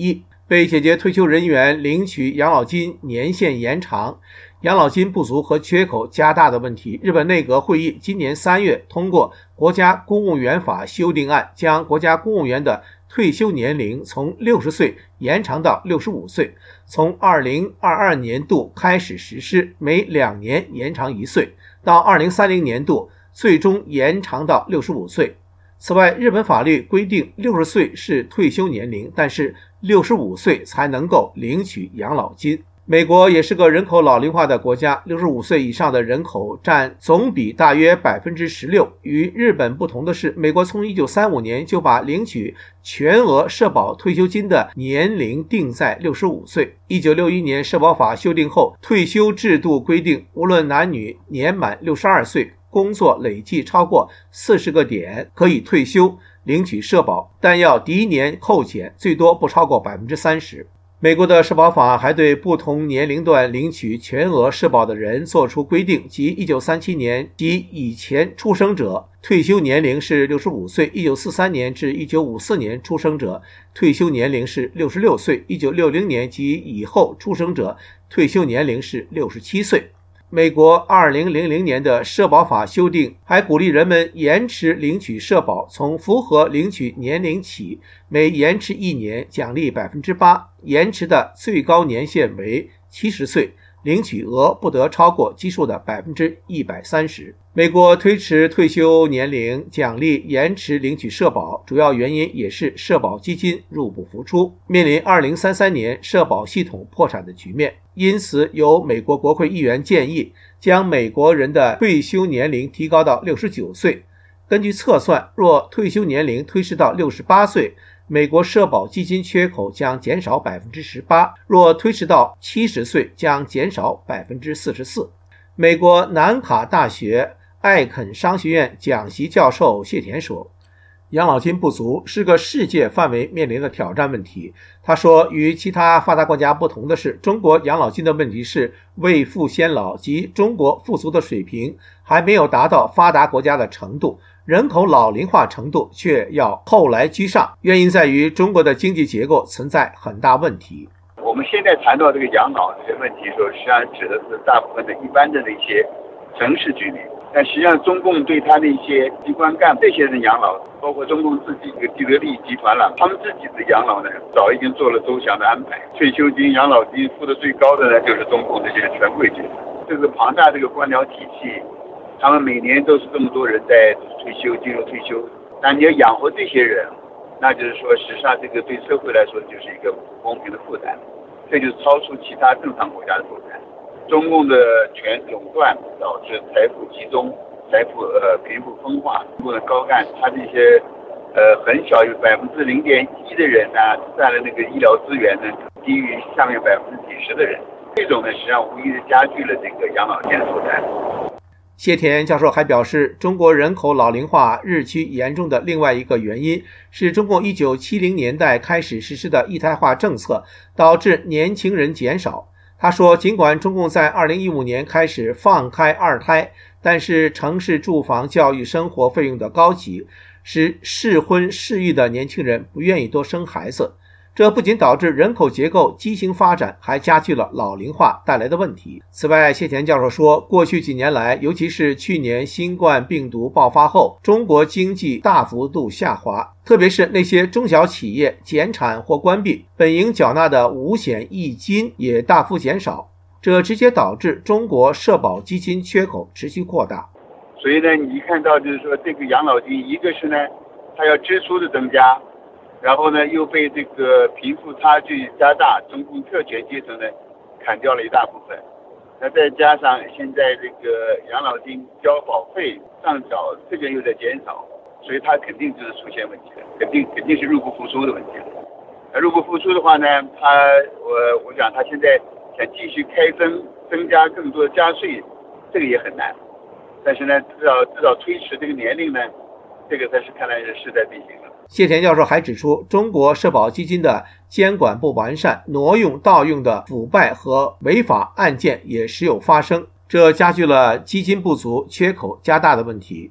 被解决退休人员领取养老金年限延长、养老金不足和缺口加大的问题，日本内阁会议今年三月通过国家公务员法修订案，将国家公务员的退休年龄从六十岁延长到六十五岁，从二零二二年度开始实施，每两年延长一岁，到二零三零年度最终延长到六十五岁。此外，日本法律规定六十岁是退休年龄，但是六十五岁才能够领取养老金。美国也是个人口老龄化的国家，六十五岁以上的人口占总比大约 百分之十六。 与日本不同的是，美国从一九三五年就把领取全额社保退休金的年龄定在六十五岁。一九六一年社保法修订后，退休制度规定，无论男女年满六十二岁，工作累计超过四十个点可以退休领取社保，但要第一年扣减，最多不超过 百分之三十。美国的社保法还对不同年龄段领取全额社保的人作出规定，即一九三七年及以前出生者退休年龄是六十五岁，一九四三年至一九五四年出生者退休年龄是六十六岁，一九六零年及以后出生者退休年龄是六十七岁。美国二零零零年的社保法修订还鼓励人们延迟领取社保，从符合领取年龄起，每延迟一年奖励 百分之八， 延迟的最高年限为七十岁，领取额不得超过基数的 百分之一百三十。 美国推迟退休年龄，奖励延迟领取社保，主要原因也是社保基金入不敷出，面临二零三三年社保系统破产的局面。因此有美国国会议员建议将美国人的退休年龄提高到六十九岁。根据测算，若退休年龄推迟到六十八岁，美国社保基金缺口将减少 百分之十八， 若推迟到七十岁将减少 百分之四十四。 美国南卡大学艾肯商学院讲席教授谢田说，养老金不足是个世界范围面临的挑战问题。他说，与其他发达国家不同的是，中国养老金的问题是未富先老，即中国富足的水平还没有达到发达国家的程度，人口老龄化程度却要后来居上，原因在于中国的经济结构存在很大问题。 我们现在谈到这个养老这个问题的时候，实际上指的是大部分的一般的那些城市居民，但实际上中共对他的一些机关干部这些人养老，包括中共自己这个既得利益集团了，他们自己的养老呢早已经做了周详的安排，退休金、养老金付的最高的呢就是中共这些权贵阶层。这个庞大这个官僚体系，他们每年都是这么多人在退休进入退休，那你要养活这些人，那就是说实际上这个对社会来说就是一个不公平的负担，这就是超出其他正常国家的负担。中共的权垄断导致财富集中，财富呃贫富分化，中共的高干他这些呃很小有百分之零点一的人呢，占了那个医疗资源呢低于下面百分之几十的人，这种呢实际上无疑的加剧了这个养老金的负担。 谢田教授还表示，中国人口老龄化日趋严重的另外一个原因是中共一九七零年代开始实施的一胎化政策，导致年轻人减少。他说，尽管中共在二零一五年开始放开二胎，但是城市住房、教育、生活费用的高企，使适婚适育的年轻人不愿意多生孩子。这不仅导致人口结构畸形发展，还加剧了老龄化带来的问题。此外，谢田教授说，过去几年来，尤其是去年新冠病毒爆发后，中国经济大幅度下滑，特别是那些中小企业减产或关闭，本应缴纳的五险一金也大幅减少，这直接导致中国社保基金缺口持续扩大。 所以呢，你看到就是说，这个养老金，一个是呢，它要支出的增加，然后呢，又被这个贫富差距加大，中共特权阶层呢砍掉了一大部分。那再加上现在这个养老金交保费上缴，这个又在减少，所以它肯定就是出现问题的，肯定肯定是入不敷出的问题。那入不敷出的话呢，它我我想它现在想继续开征，增加更多的加税，这个也很难。但是呢，至少至少推迟这个年龄呢，这个才是看来是势在必行了。 谢田教授还指出，中国社保基金的监管不完善，挪用盗用的腐败和违法案件也时有发生，这加剧了基金不足、缺口加大的问题。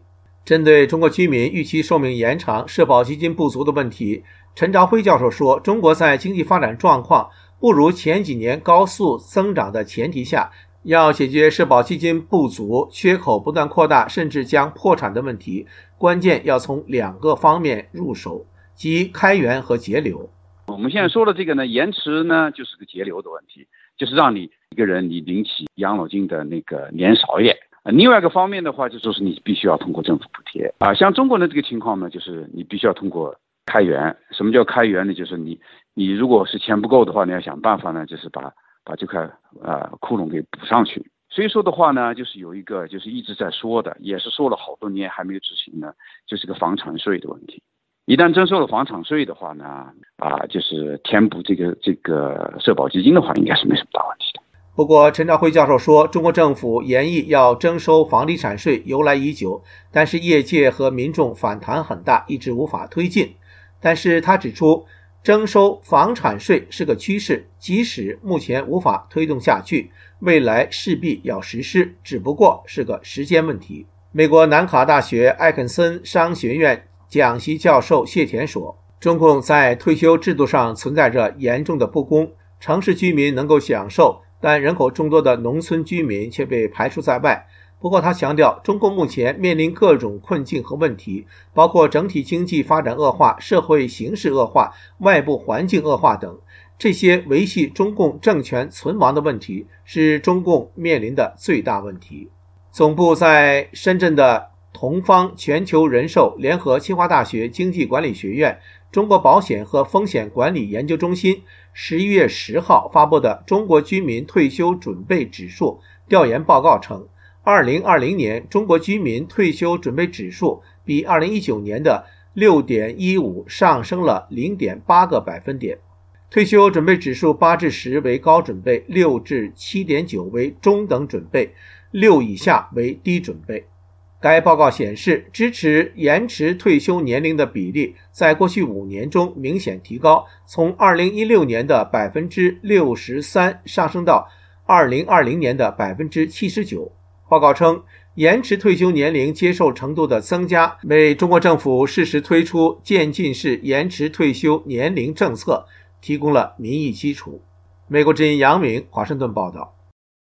针对中国居民预期寿命延长、社保基金不足的问题，陈朝辉教授说，中国在经济发展状况不如前几年高速增长的前提下，要解决社保基金不足、缺口不断扩大甚至将破产的问题，关键要从两个方面入手，即开源和节流。 我们现在说的这个呢，延迟呢就是个节流的问题，就是让你一个人你领起养老金的那个年少一点。另外一个方面的话，就说是你必须要通过政府补贴啊，像中国的这个情况呢，就是你必须要通过开源。什么叫开源呢？就是你你如果是钱不够的话，你要想办法呢，就是把把这块呃窟窿给补上去。所以说的话呢，就是有一个就是一直在说的，也是说了好多年还没有执行呢，就是个房产税的问题。一旦征收了房产税的话呢，啊，就是填补这个这个社保基金的话，应该是没什么大问题的。 不过，陈朝辉教授说，中国政府研议要征收房地产税由来已久，但是业界和民众反弹很大，一直无法推进。但是他指出，征收房产税是个趋势，即使目前无法推动下去，未来势必要实施，只不过是个时间问题。美国南卡大学艾肯森商学院讲席教授谢田说，中共在退休制度上存在着严重的不公，城市居民能够享受，但人口众多的农村居民却被排除在外。不过他强调，中共目前面临各种困境和问题，包括整体经济发展恶化、社会形势恶化、外部环境恶化等，这些维系中共政权存亡的问题是中共面临的最大问题。总部在深圳的同方全球人寿联合清华大学经济管理学院、中国保险和风险管理研究中心十一月十号发布的中国居民退休准备指数调研报告称，二零二零年中国居民退休准备指数比二零一九年的 六点一五 上升了 零点八 个百分点。退休准备指数八至十为高准备，六至 七点九 为中等准备，六以下为低准备。该报告显示，支持延迟退休年龄的比例在过去五年中明显提高，从二零一六年的 百分之六十三 上升到二零二零年的 百分之七十九。报告称，延迟退休年龄接受程度的增加，为中国政府适时推出渐进式延迟退休年龄政策提供了民意基础。美国之音杨明华盛顿报道。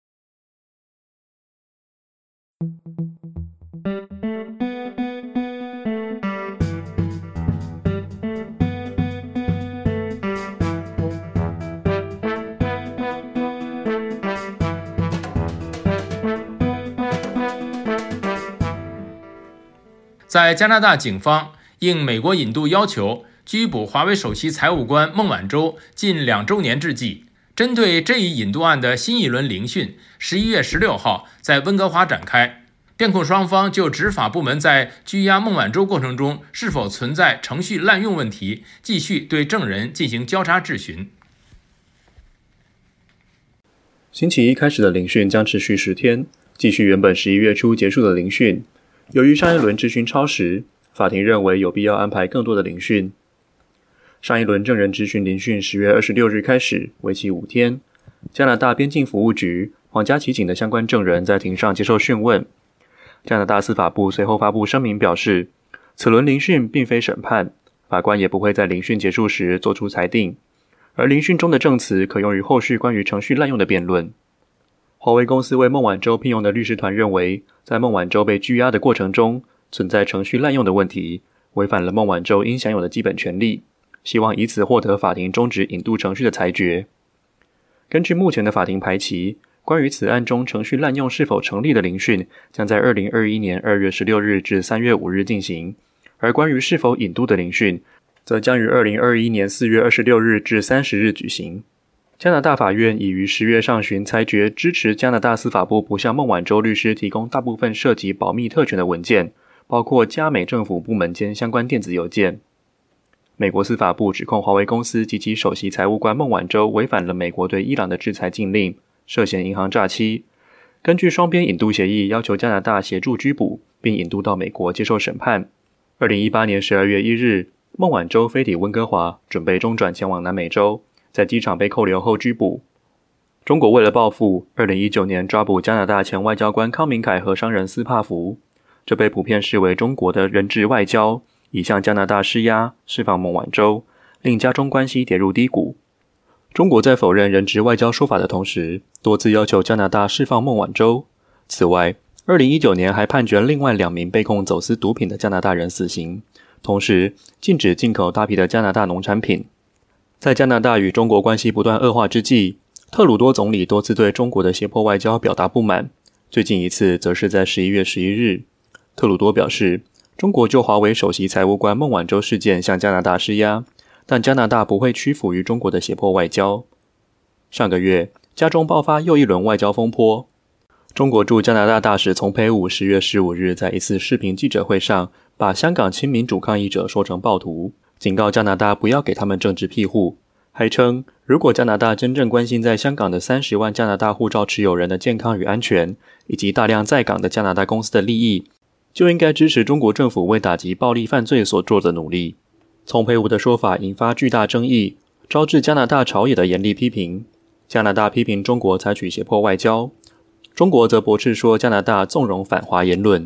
在加拿大，警方应美国引渡要求，拘捕华为首席财务官孟晚舟近两周年之际，针对这一引渡案的新一轮聆讯，十一月十六号在温哥华展开。辩控双方就执法部门在拘押孟晚舟过程中是否存在程序滥用问题，继续对证人进行交叉质询。 星期一开始的聆讯将持续十天，继续原本十一月初结束的聆讯。由于上一轮质询超时，法庭认为有必要安排更多的聆讯。上一轮证人质询聆讯十月二十六日开始，为期五天。加拿大边境服务局、皇家骑警的相关证人在庭上接受讯问。加拿大司法部随后发布声明表示，此轮聆讯并非审判，法官也不会在聆讯结束时作出裁定，而聆讯中的证词可用于后续关于程序滥用的辩论。华为公司为孟晚舟聘用的律师团认为，在孟晚舟被拘押的过程中存在程序滥用的问题，违反了孟晚舟应享有的基本权利，希望以此获得法庭终止引渡程序的裁决。根据目前的法庭排期，关于此案中程序滥用是否成立的聆讯将在二零二一年二月十六日至三月五日进行，而关于是否引渡的聆讯则将于二零二一年四月二十六日至三十日举行。加拿大法院已于十月上旬裁决支持加拿大司法部不向孟晚舟律师提供大部分涉及保密特权的文件，包括加美政府部门间相关电子邮件。美国司法部指控华为公司及其首席财务官孟晚舟违反了美国对伊朗的制裁禁令，涉嫌银行诈欺。根据双边引渡协议，要求加拿大协助拘捕，并引渡到美国接受审判。二零一八年十二月一日，孟晚舟飞抵温哥华，准备中转前往南美洲。在机场被扣留后拘捕。中国为了报复，二零一九年抓捕加拿大前外交官康明凯和商人斯帕福。 这被普遍视为中国的人质外交，以向加拿大施压，释放孟晚舟，令加中关系跌入低谷。中国在否认人质外交说法的同时，多次要求加拿大释放孟晚舟。此外，二零一九年还判决另外两名被控走私毒品的加拿大人死刑，同时禁止进口大批的加拿大农产品。在加拿大与中国关系不断恶化之际，特鲁多总理多次对中国的胁迫外交表达不满，最近一次则是在十一月十一日。特鲁多表示，中国就华为首席财务官孟晚舟事件向加拿大施压，但加拿大不会屈服于中国的胁迫外交。上个月，加中爆发又一轮外交风波。中国驻加拿大大使丛培武十月十五日在一次视频记者会上，把香港亲民主抗议者说成暴徒，警告加拿大不要给他们政治庇护，还称如果加拿大真正关心在香港的三十万加拿大护照持有人的健康与安全，以及大量在港的加拿大公司的利益，就应该支持中国政府为打击暴力犯罪所做的努力。丛培武的说法引发巨大争议，招致加拿大朝野的严厉批评。加拿大批评中国采取胁迫外交，中国则驳斥说加拿大纵容反华言论。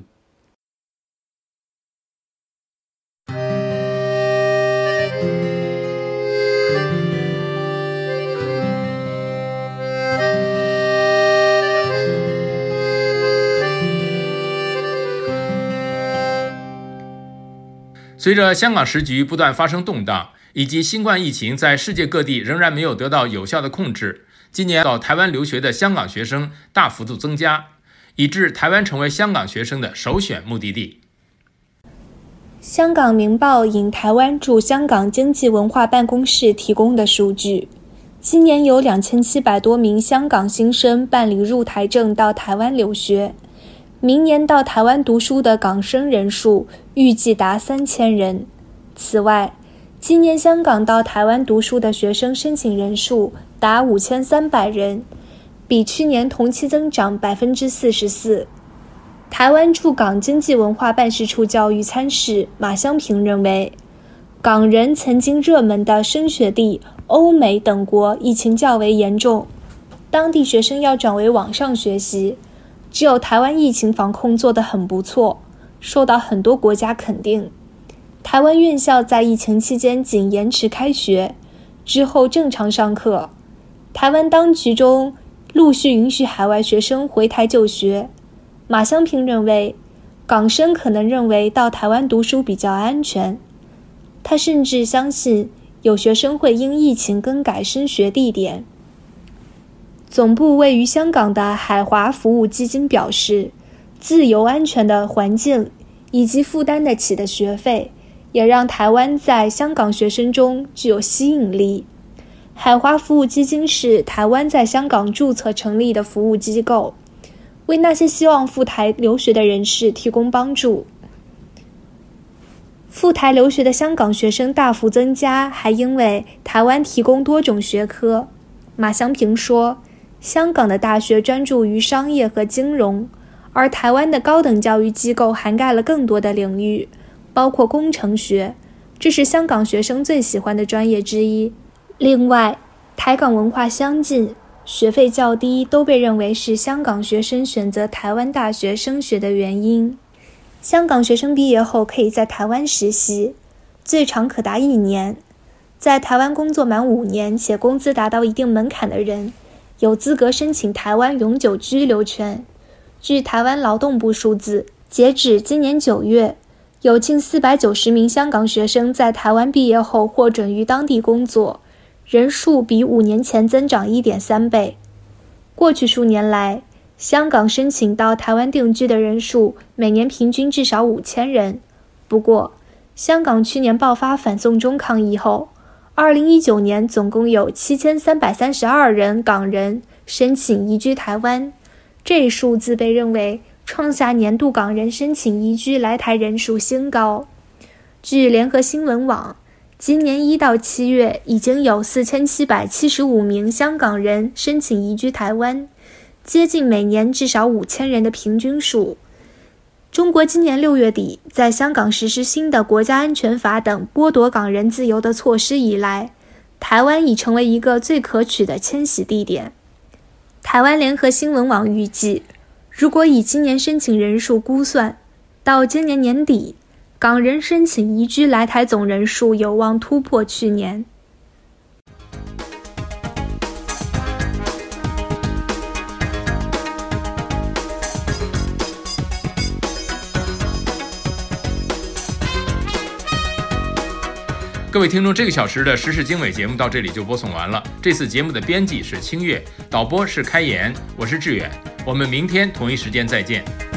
随着香港时局不断发生动荡，以及新冠疫情在世界各地仍然没有得到有效的控制，今年到台湾留学的香港学生大幅度增加，以致台湾成为香港学生的首选目的地。 香港明报引台湾驻香港经济文化办公室提供的数据，今年有两千七百多名香港新生办理入台证到台湾留学，明年到台湾读书的港生人数预计达三千人。此外，今年香港到台湾读书的学生申请人数达五千三百人，比去年同期增长 百分之四十四。 台湾驻港经济文化办事处教育参事马香平认为，港人曾经热门的升学地欧美等国疫情较为严重，当地学生要转为网上学习，只有台湾疫情防控做得很不错，受到很多国家肯定。台湾院校在疫情期间仅延迟开学，之后正常上课。台湾当局中陆续允许海外学生回台就学。马香平认为，港生可能认为到台湾读书比较安全。他甚至相信有学生会因疫情更改升学地点。总部位于香港的海华服务基金表示，自由安全的环境以及负担得起的学费，也让台湾在香港学生中具有吸引力。海华服务基金是台湾在香港注册成立的服务机构，为那些希望赴台留学的人士提供帮助。赴台留学的香港学生大幅增加，还因为台湾提供多种学科。马香平说，香港的大学专注于商业和金融，而台湾的高等教育机构涵盖了更多的领域，包括工程学，这是香港学生最喜欢的专业之一。另外，台港文化相近，学费较低，都被认为是香港学生选择台湾大学升学的原因。香港学生毕业后可以在台湾实习，最长可达一年。在台湾工作满五年且工资达到一定门槛的人，有资格申请台湾永久居留权。据台湾劳动部数字，截止今年九月，有近四百九十名香港学生在台湾毕业后获准于当地工作，人数比五年前增长 一点三倍。过去数年来，香港申请到台湾定居的人数每年平均至少五千人。不过，香港去年爆发反送中抗议后，二零一九年总共有七千三百三十二人港人申请移居台湾，这一数字被认为创下年度港人申请移居来台人数新高。据联合新闻网，今年一到七月已经有四千七百七十五名香港人申请移居台湾，接近每年至少五千人的平均数。中国今年六月底在香港实施新的国家安全法等剥夺港人自由的措施以来，台湾已成为一个最可取的迁徙地点。台湾联合新闻网预计，如果以今年申请人数估算， 到今年年底，港人申请移居来台总人数有望突破去年。 各位听众，这个小时的时事经纬节目到这里就播送完了。这次节目的编辑是清月，导播是开言，我是志远。我们明天同一时间再见。